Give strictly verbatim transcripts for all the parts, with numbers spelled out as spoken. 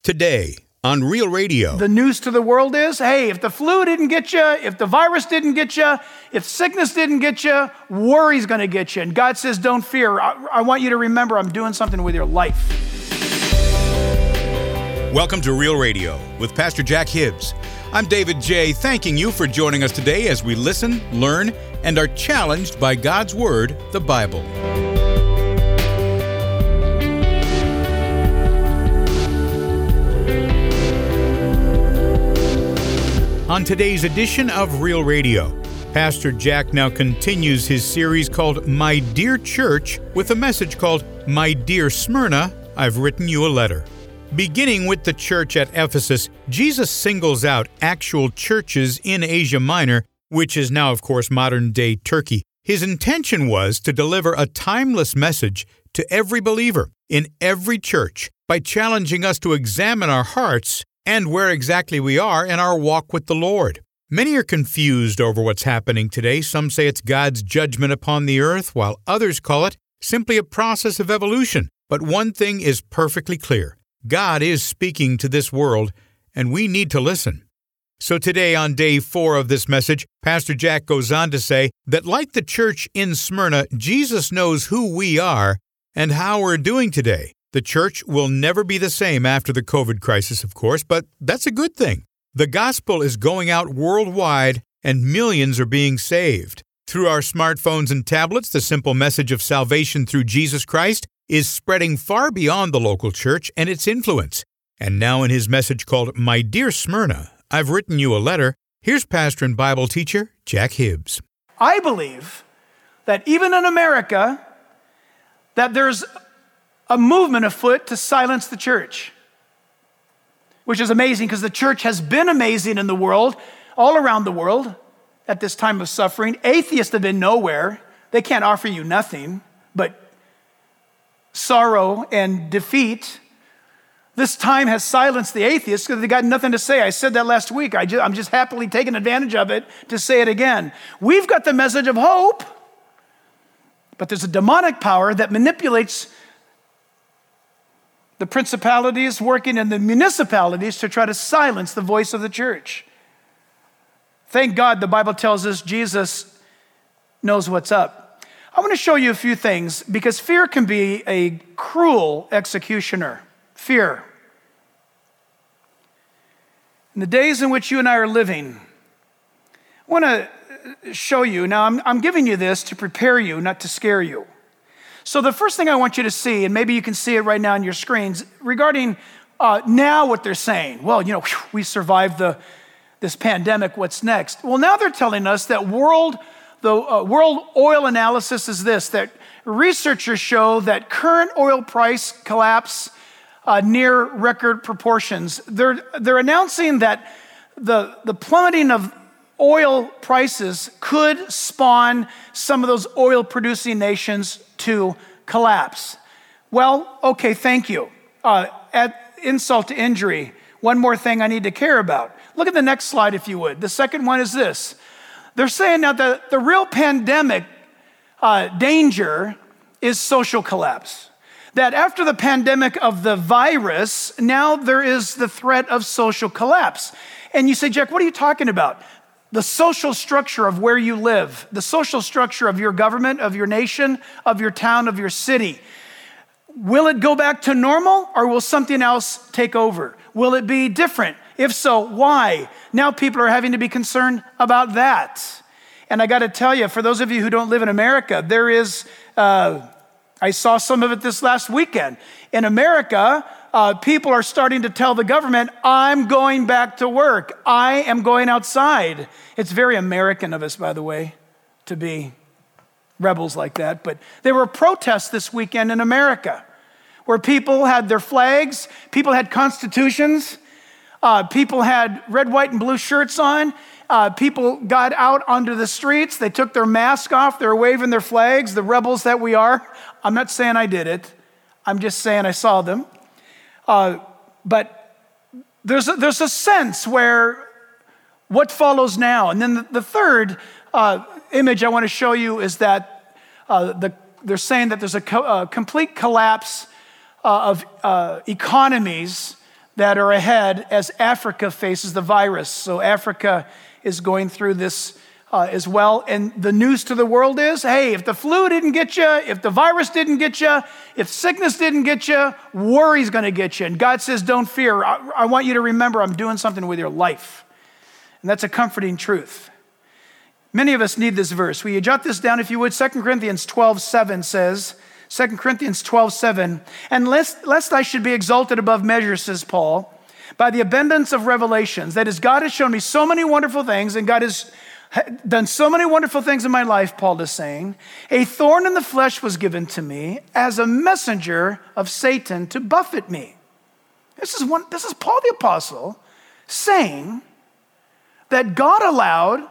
Today on Real Radio. The news to the world is, hey, if the flu didn't get you, if the virus didn't get you, if sickness didn't get you, worry's going to get you. And God says, don't fear. I, I want you to remember I'm doing something with your life. Welcome to Real Radio with Pastor Jack Hibbs. I'm David J., thanking you for joining us today as we listen, learn, and are challenged by God's Word, the Bible. On today's edition of Real Radio, Pastor Jack now continues his series called My Dear Church with a message called My Dear Smyrna, I've Written You a Letter. Beginning with the church at Ephesus, Jesus singles out actual churches in Asia Minor, which is now, of course, modern-day Turkey. His intention was to deliver a timeless message to every believer in every church by challenging us to examine our hearts and where exactly we are in our walk with the Lord. Many are confused over what's happening today. Some say it's God's judgment upon the earth, while others call it simply a process of evolution. But one thing is perfectly clear. God is speaking to this world, and we need to listen. So today, on day four of this message, Pastor Jack goes on to say that like the church in Smyrna, Jesus knows who we are and how we're doing today. The church will never be the same after the COVID crisis, of course, but that's a good thing. The gospel is going out worldwide, and millions are being saved. Through our smartphones and tablets, the simple message of salvation through Jesus Christ is spreading far beyond the local church and its influence. And now in his message called My Dear Smyrna, I've Written You a Letter, here's pastor and Bible teacher Jack Hibbs. I believe that even in America, that there's a movement afoot to silence the church, which is amazing because the church has been amazing in the world, all around the world at this time of suffering. Atheists have been nowhere. They can't offer you nothing but sorrow and defeat. This time has silenced the atheists because they got nothing to say. I said that last week. I just, I'm just happily taking advantage of it to say it again. We've got the message of hope, but there's a demonic power that manipulates the principalities working in the municipalities to try to silence the voice of the church. Thank God the Bible tells us Jesus knows what's up. I want to show you a few things because fear can be a cruel executioner. Fear. In the days in which you and I are living, I want to show you. Now, I'm, I'm giving you this to prepare you, not to scare you. So the first thing I want you to see, and maybe you can see it right now on your screens, regarding uh, now what they're saying. Well, you know, whew, we survived the this pandemic. What's next? Well, now they're telling us that world the uh, world oil analysis is this: that researchers show that current oil price collapse uh, near record proportions. They're they're announcing that the the plummeting of oil prices could spawn some of those oil-producing nations to collapse. Well, okay, thank you. Uh, at insult to injury, one more thing I need to care about. Look at the next slide, if you would. The second one is this. They're saying now that the real pandemic uh, danger is social collapse. That after the pandemic of the virus, now there is the threat of social collapse. And you say, Jack, what are you talking about? The social structure of where you live, the social structure of your government, of your nation, of your town, of your city. Will it go back to normal or will something else take over? Will it be different? If so, why? Now people are having to be concerned about that. And I got to tell you, for those of you who don't live in America, there is, uh, I saw some of it this last weekend. In America, Uh, people are starting to tell the government, I'm going back to work. I am going outside. It's very American of us, by the way, to be rebels like that. But there were protests this weekend in America where people had their flags, people had constitutions, uh, people had red, white, and blue shirts on. Uh, people got out onto the streets. They took their mask off. They were waving their flags, the rebels that we are. I'm not saying I did it. I'm just saying I saw them. Uh, but there's a, there's a sense where what follows now. And then the, the third uh, image I want to show you is that uh, the, they're saying that there's a, co- a complete collapse uh, of uh, economies that are ahead as Africa faces the virus. So Africa is going through this uh, as well. And the news to the world is, hey, if the flu didn't get you, if the virus didn't get you, if sickness didn't get you, worry's going to get you. And God says, don't fear. I, I want you to remember I'm doing something with your life. And that's a comforting truth. Many of us need this verse. Will you jot this down if you would? Second Corinthians twelve seven says, Second Corinthians twelve seven, and lest, lest I should be exalted above measure, says Paul, by the abundance of revelations. That is, God has shown me so many wonderful things, and God has done so many wonderful things in my life, Paul is saying. A thorn in the flesh was given to me as a messenger of Satan to buffet me. This is, one, this is Paul the Apostle saying that God allowed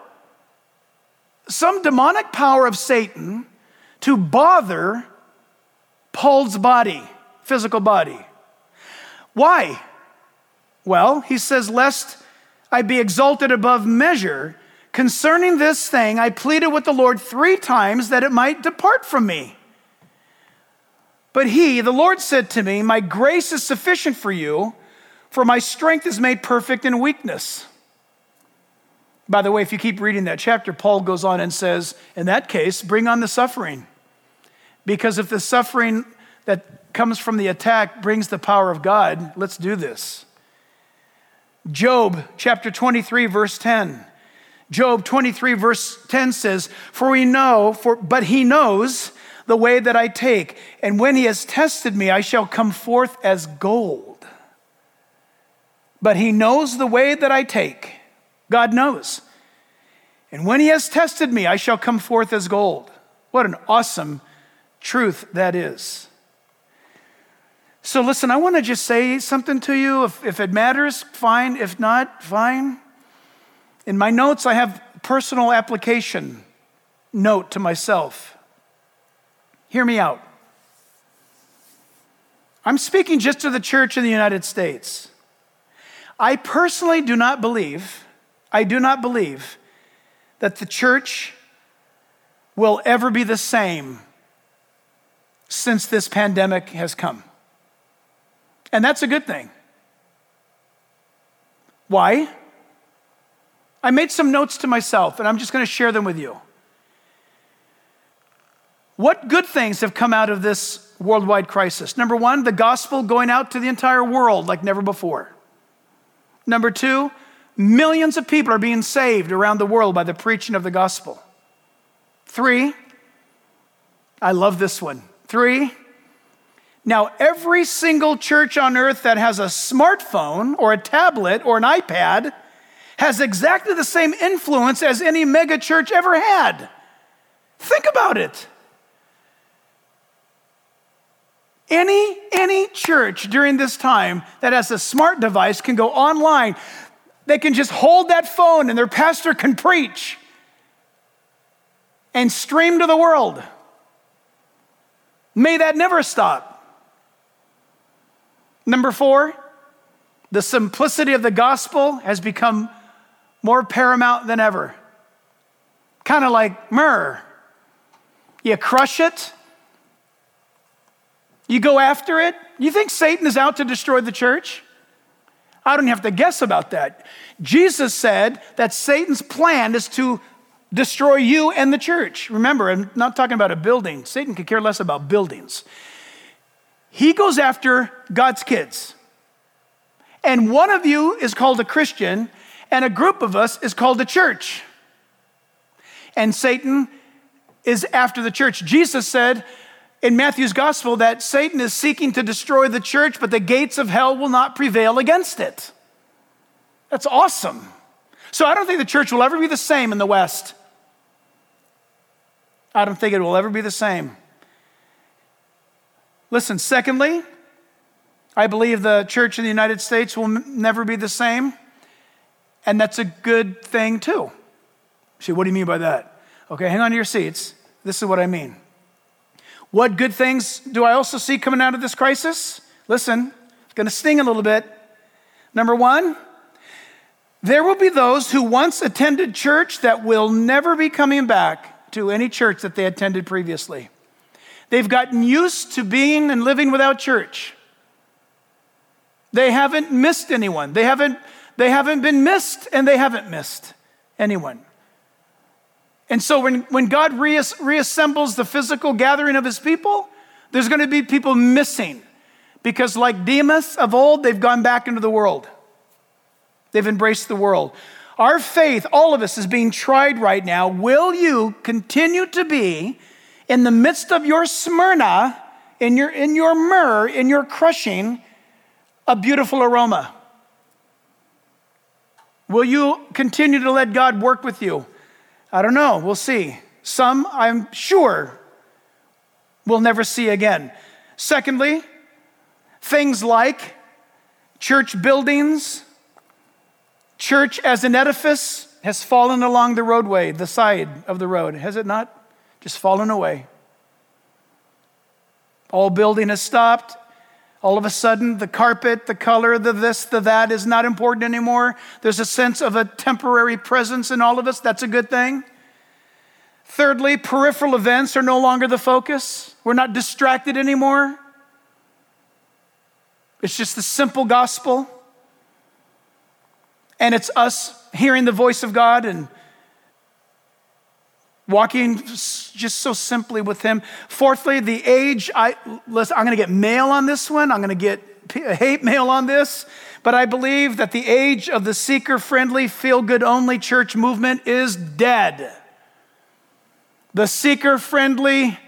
some demonic power of Satan to bother Paul's body, physical body. Why? Well, he says, lest I be exalted above measure, concerning this thing, I pleaded with the Lord three times that it might depart from me. But he, the Lord, said to me, my grace is sufficient for you, for my strength is made perfect in weakness. By the way, if you keep reading that chapter, Paul goes on and says, in that case, bring on the suffering. Because if the suffering that comes from the attack brings the power of God, let's do this. Job chapter twenty-three, verse ten. Job twenty-three, verse ten says, For we know, for but he knows the way that I take, and when he has tested me, I shall come forth as gold. But he knows the way that I take. God knows. And when he has tested me, I shall come forth as gold. What an awesome truth that is. So listen, I want to just say something to you. If, if it matters, fine. If not, fine. In my notes, I have personal application note to myself. Hear me out. I'm speaking just to the church in the United States. I personally do not believe, I do not believe that the church will ever be the same since this pandemic has come. And that's a good thing. Why? I made some notes to myself, and I'm just going to share them with you. What good things have come out of this worldwide crisis? Number one, the gospel going out to the entire world like never before. Number two, millions of people are being saved around the world by the preaching of the gospel. Three, I love this one. Three, now every single church on earth that has a smartphone or a tablet or an iPad has exactly the same influence as any mega church ever had. Think about it. Any, any church during this time that has a smart device can go online. They can just hold that phone and their pastor can preach and stream to the world. May that never stop. Number four, the simplicity of the gospel has become more paramount than ever. Kind of like myrrh. You crush it. You go after it. You think Satan is out to destroy the church? I don't have to guess about that. Jesus said that Satan's plan is to destroy you and the church. Remember, I'm not talking about a building. Satan could care less about buildings. He goes after God's kids. And one of you is called a Christian, and a group of us is called a church. And Satan is after the church. Jesus said in Matthew's gospel that Satan is seeking to destroy the church, but the gates of hell will not prevail against it. That's awesome. So I don't think the church will ever be the same in the West. I don't think it will ever be the same. Listen, secondly, I believe the church in the United States will m- never be the same, and that's a good thing too. See, what do you mean by that? Okay, hang on to your seats. This is what I mean. What good things do I also see coming out of this crisis? Listen, it's going to sting a little bit. Number one, there will be those who once attended church that will never be coming back to any church that they attended previously. They've gotten used to being and living without church. They haven't missed anyone. They haven't, they haven't been missed, and they haven't missed anyone. And so when, when God reas, reassembles the physical gathering of his people, there's going to be people missing. Because like Demas of old, they've gone back into the world. They've embraced the world. Our faith, all of us, is being tried right now. Will you continue to be in the midst of your Smyrna, in your, in your myrrh, in your crushing, a beautiful aroma? Will you continue to let God work with you? I don't know. We'll see. Some, I'm sure, we'll never see again. Secondly, things like church buildings, church as an edifice has fallen along the roadway, the side of the road. Has it not? Just fallen away. All building has stopped. All of a sudden, the carpet, the color, the this, the that is not important anymore. There's a sense of a temporary presence in all of us. That's a good thing. Thirdly, peripheral events are no longer the focus. We're not distracted anymore. It's just the simple gospel. And it's us hearing the voice of God and walking just so simply with him. Fourthly, the age, I, listen, I'm going to get mail on this one. I'm going to get hate mail on this. But I believe that the age of the seeker-friendly, feel-good-only church movement is dead. The seeker-friendly,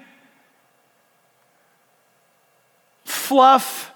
fluff,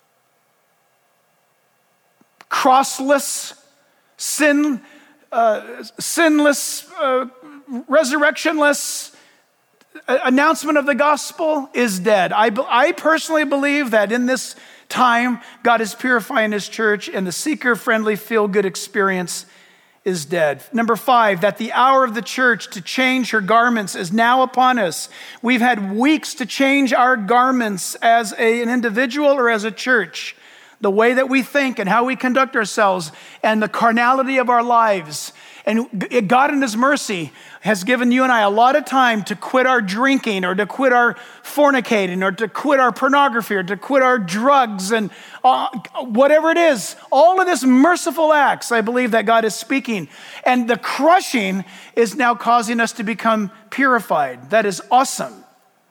crossless, sin, uh, sinless, uh, resurrectionless announcement of the gospel is dead. I, I personally believe that in this time, God is purifying his church, and the seeker-friendly, feel-good experience is dead. Number five, that the hour of the church to change her garments is now upon us. We've had weeks to change our garments as a, an individual or as a church. The way that we think and how we conduct ourselves and the carnality of our lives. And God in his mercy has given you and I a lot of time to quit our drinking or to quit our fornicating or to quit our pornography or to quit our drugs and uh, whatever it is. All of this merciful acts, I believe that God is speaking. And the crushing is now causing us to become purified. That is awesome.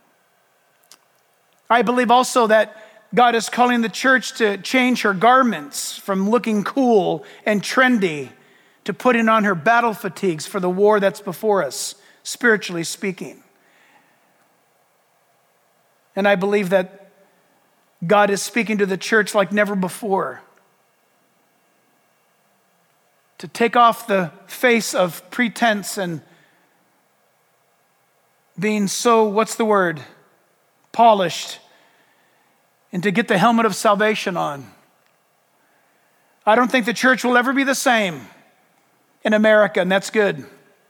I believe also that God is calling the church to change her garments from looking cool and trendy to putting on her battle fatigues for the war that's before us, spiritually speaking. And I believe that God is speaking to the church like never before. To take off the face of pretense and being so, what's the word? Polished. And to get the helmet of salvation on. I don't think the church will ever be the same in America, and that's good.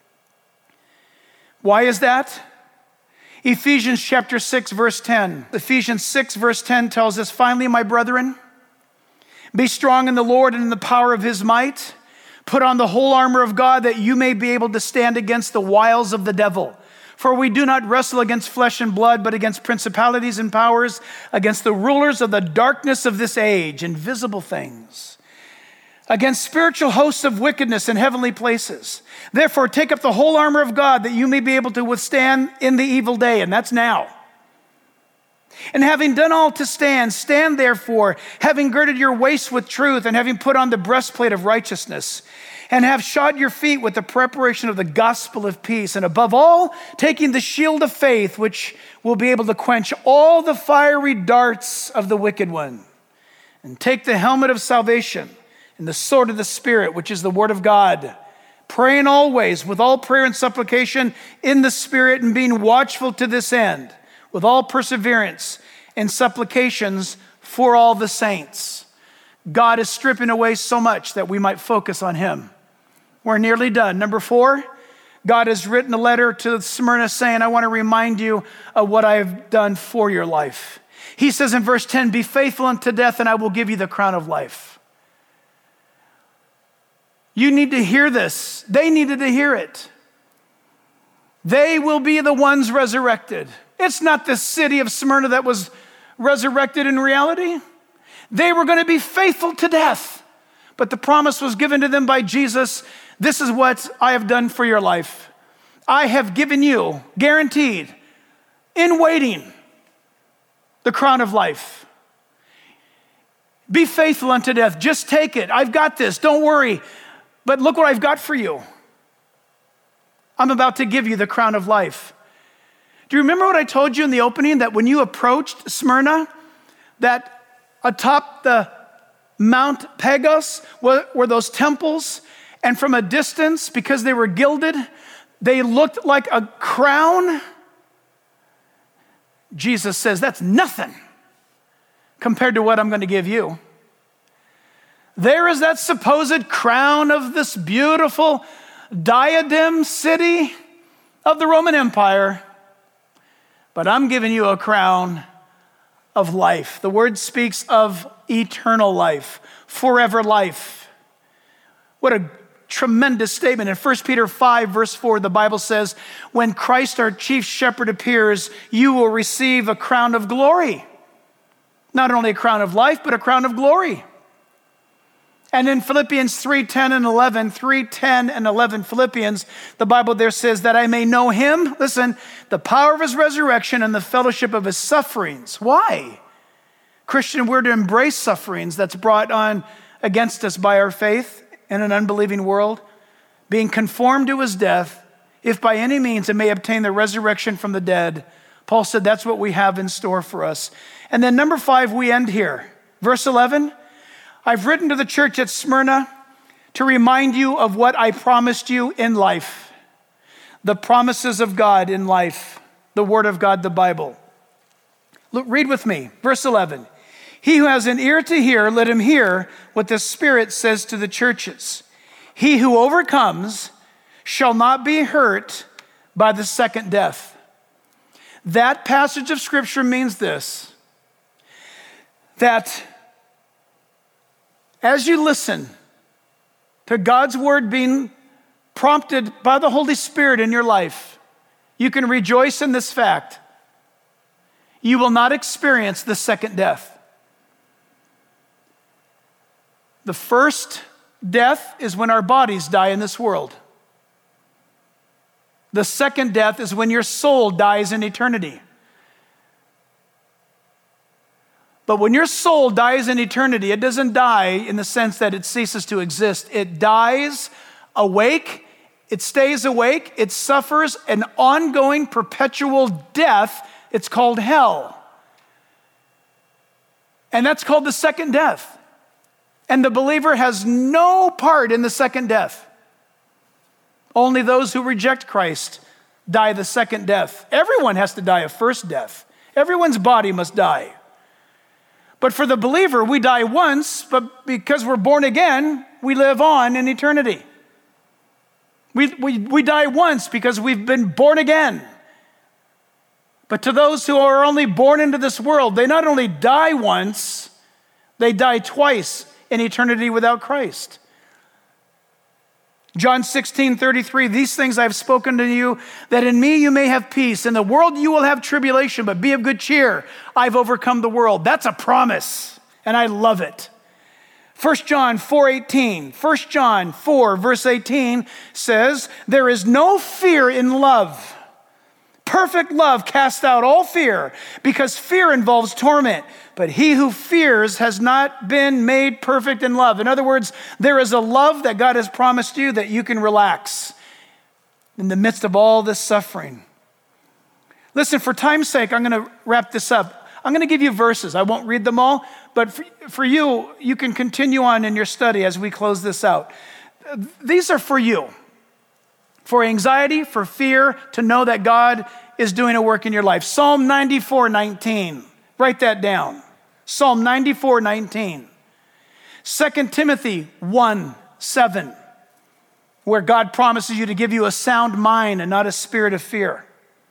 Why is that? Ephesians chapter six, verse ten. Ephesians six, verse ten tells us, finally, my brethren, be strong in the Lord and in the power of his might. Put on the whole armor of God that you may be able to stand against the wiles of the devil. For we do not wrestle against flesh and blood, but against principalities and powers, against the rulers of the darkness of this age, invisible things, against spiritual hosts of wickedness in heavenly places. Therefore, take up the whole armor of God that you may be able to withstand in the evil day, and that's now. And having done all to stand, stand therefore, having girded your waist with truth, and having put on the breastplate of righteousness, and have shod your feet with the preparation of the gospel of peace. And above all, taking the shield of faith, which will be able to quench all the fiery darts of the wicked one. And take the helmet of salvation and the sword of the Spirit, which is the word of God. Praying always with all prayer and supplication in the Spirit, and being watchful to this end, with all perseverance and supplications for all the saints. God is stripping away so much that we might focus on him. We're nearly done. Number four, God has written a letter to Smyrna saying, I want to remind you of what I have done for your life. He says in verse ten, be faithful unto death, and I will give you the crown of life. You need to hear this. They needed to hear it. They will be the ones resurrected. It's not the city of Smyrna that was resurrected in reality. They were going to be faithful to death. But the promise was given to them by Jesus. This is what I have done for your life. I have given you, guaranteed, in waiting, the crown of life. Be faithful unto death. Just take it. I've got this. Don't worry. But look what I've got for you. I'm about to give you the crown of life. Do you remember what I told you in the opening, that when you approached Smyrna, that atop the Mount Pagos were, were those temples, and from a distance, because they were gilded, they looked like a crown? Jesus says, that's nothing compared to what I'm going to give you. There is that supposed crown of this beautiful diadem city of the Roman Empire, but I'm giving you a crown of life. The word speaks of eternal life, forever life. What a tremendous statement. In First Peter five, verse four, the Bible says, when Christ, our chief shepherd, appears, you will receive a crown of glory. Not only a crown of life, but a crown of glory. And in Philippians three, ten and eleven, three, ten and eleven Philippians, the Bible there says that I may know him, listen, the power of his resurrection and the fellowship of his sufferings. Why? Christian, we're to embrace sufferings that's brought on against us by our faith in an unbelieving world, being conformed to his death, if by any means it may obtain the resurrection from the dead. Paul said that's what we have in store for us. And then number five, we end here. Verse eleven, I've written to the church at Smyrna to remind you of what I promised you in life. The promises of God in life, the word of God, the Bible. Look, read with me, verse eleven. He who has an ear to hear, let him hear what the Spirit says to the churches. He who overcomes shall not be hurt by the second death. That passage of Scripture means this, that as you listen to God's word being prompted by the Holy Spirit in your life, you can rejoice in this fact. You will not experience the second death. The first death is when our bodies die in this world. The second death is when your soul dies in eternity. But when your soul dies in eternity, it doesn't die in the sense that it ceases to exist. It dies awake, it stays awake, it suffers an ongoing perpetual death. It's called hell. And that's called the second death. And the believer has no part in the second death. Only those who reject Christ die the second death. Everyone has to die a first death. Everyone's body must die. But for the believer, we die once, but because we're born again, we live on in eternity. We, we, we die once because we've been born again. But to those who are only born into this world, they not only die once, they die twice in eternity without Christ. John sixteen thirty-three, these things I have spoken to you, that in me you may have peace. In the world you will have tribulation, but be of good cheer. I've overcome the world. That's a promise, and I love it. First John four eighteen, First John four, verse eighteen says, there is no fear in love. Perfect love casts out all fear, because fear involves torment. But he who fears has not been made perfect in love. In other words, there is a love that God has promised you that you can relax in the midst of all this suffering. Listen, for time's sake, I'm going to wrap this up. I'm going to give you verses. I won't read them all, but for, for you, you can continue on in your study as we close this out. These are for you. For anxiety, for fear, to know that God is doing a work in your life. Psalm ninety-four nineteen. Write that down. Psalm ninety-four nineteen. Second Timothy one seven, where God promises you to give you a sound mind and not a spirit of fear.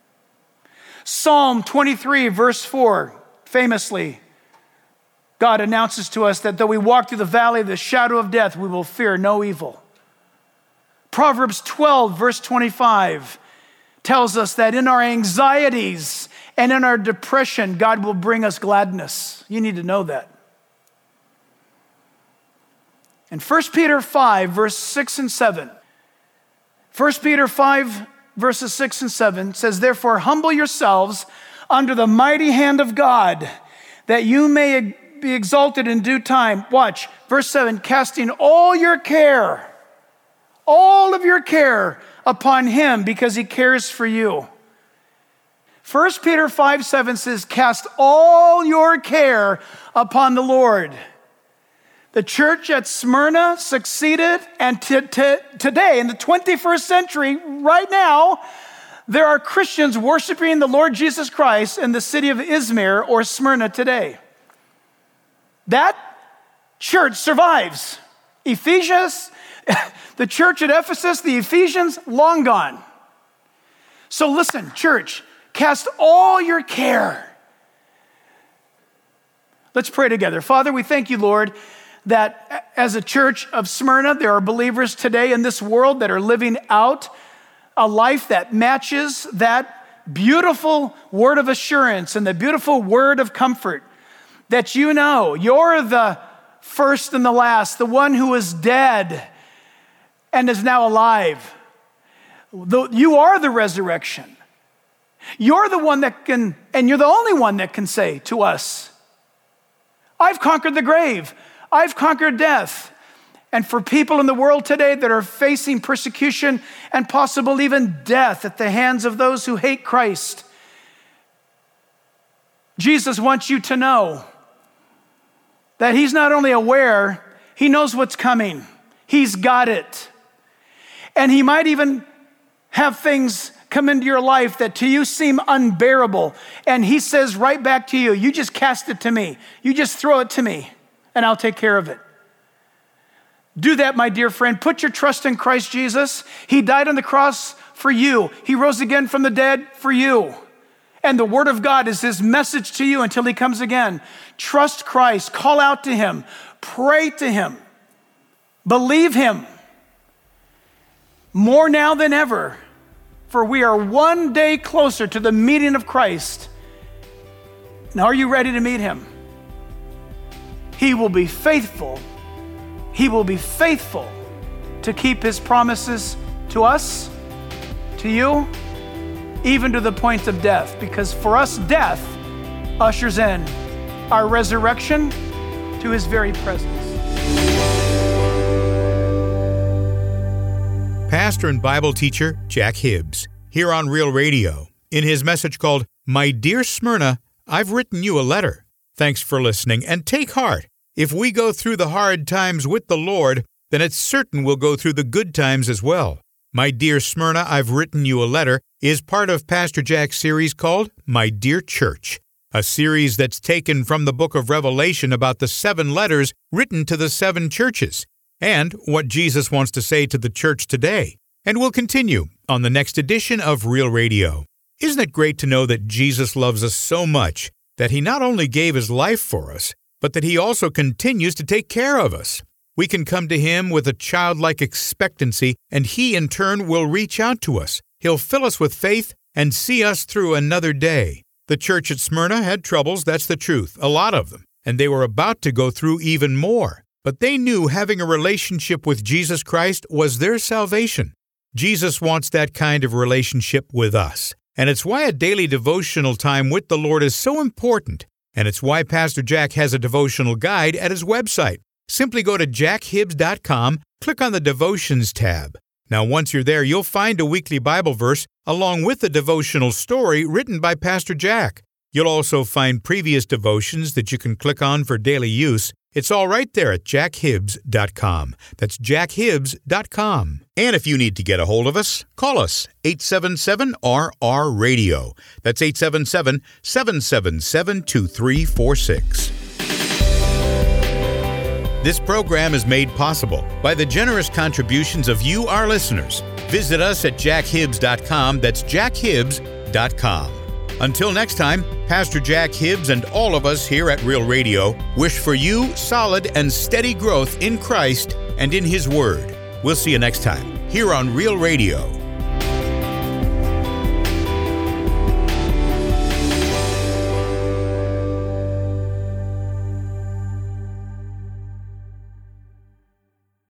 Psalm twenty-three, verse four, famously, God announces to us that though we walk through the valley of the shadow of death, we will fear no evil. Proverbs twelve, verse twenty-five, tells us that in our anxieties and in our depression, God will bring us gladness. You need to know that. In First Peter five, verse six and seven. First Peter five, verses six and seven says, "Therefore humble yourselves under the mighty hand of God, that you may be exalted in due time." Watch, verse seven, "Casting all your care, all of your care upon him, because he cares for you." First Peter five, seven says, "Cast all your care upon the Lord." The church at Smyrna succeeded, and t- t- today, in the twenty-first century, right now, there are Christians worshiping the Lord Jesus Christ in the city of Izmir or Smyrna today. That church survives. Ephesians, the church at Ephesus, the Ephesians, long gone. So listen, church, cast all your care. Let's pray together. Father, we thank you, Lord, that as a church of Smyrna, there are believers today in this world that are living out a life that matches that beautiful word of assurance and the beautiful word of comfort that you know you're the first and the last, the one who is dead and is now alive. You are the resurrection. You're the one that can, and you're the only one that can say to us, "I've conquered the grave. I've conquered death." And for people in the world today that are facing persecution and possible even death at the hands of those who hate Christ, Jesus wants you to know that he's not only aware, he knows what's coming. He's got it. And he might even have things come into your life that to you seem unbearable. And he says right back to you, "You just cast it to me. You just throw it to me, and I'll take care of it." Do that, my dear friend. Put your trust in Christ Jesus. He died on the cross for you. He rose again from the dead for you. And the word of God is his message to you until he comes again. Trust Christ. Call out to him. Pray to him. Believe him. More now than ever, for we are one day closer to the meeting of Christ. Now, are you ready to meet him? He will be faithful. He will be faithful to keep his promises to us, to you, even to the point of death. Because for us, death ushers in our resurrection to his very presence. Pastor and Bible teacher Jack Hibbs, here on Real Radio, in his message called, "My Dear Smyrna, I've written you a letter." Thanks for listening, and take heart. If we go through the hard times with the Lord, then it's certain we'll go through the good times as well. My Dear Smyrna, I've written you a letter is part of Pastor Jack's series called My Dear Church, a series that's taken from the book of Revelation about the seven letters written to the seven churches and what Jesus wants to say to the church today. And we'll continue on the next edition of Real Radio. Isn't it great to know that Jesus loves us so much that he not only gave his life for us, but that he also continues to take care of us? We can come to him with a childlike expectancy, and he in turn will reach out to us. He'll fill us with faith and see us through another day. The church at Smyrna had troubles, that's the truth, a lot of them, and they were about to go through even more. But they knew having a relationship with Jesus Christ was their salvation. Jesus wants that kind of relationship with us. And it's why a daily devotional time with the Lord is so important. And it's why Pastor Jack has a devotional guide at his website. Simply go to jack hibbs dot com, click on the Devotions tab. Now, once you're there, you'll find a weekly Bible verse along with a devotional story written by Pastor Jack. You'll also find previous devotions that you can click on for daily use. It's all right there at jack hibbs dot com. That's jack hibbs dot com. And if you need to get a hold of us, call us, eight seven seven R R radio. That's eight seven seven, seven seven seven, two three four six. This program is made possible by the generous contributions of you, our listeners. Visit us at jack hibbs dot com. That's jack hibbs dot com. Until next time, Pastor Jack Hibbs and all of us here at Real Radio wish for you solid and steady growth in Christ and in His Word. We'll see you next time here on Real Radio.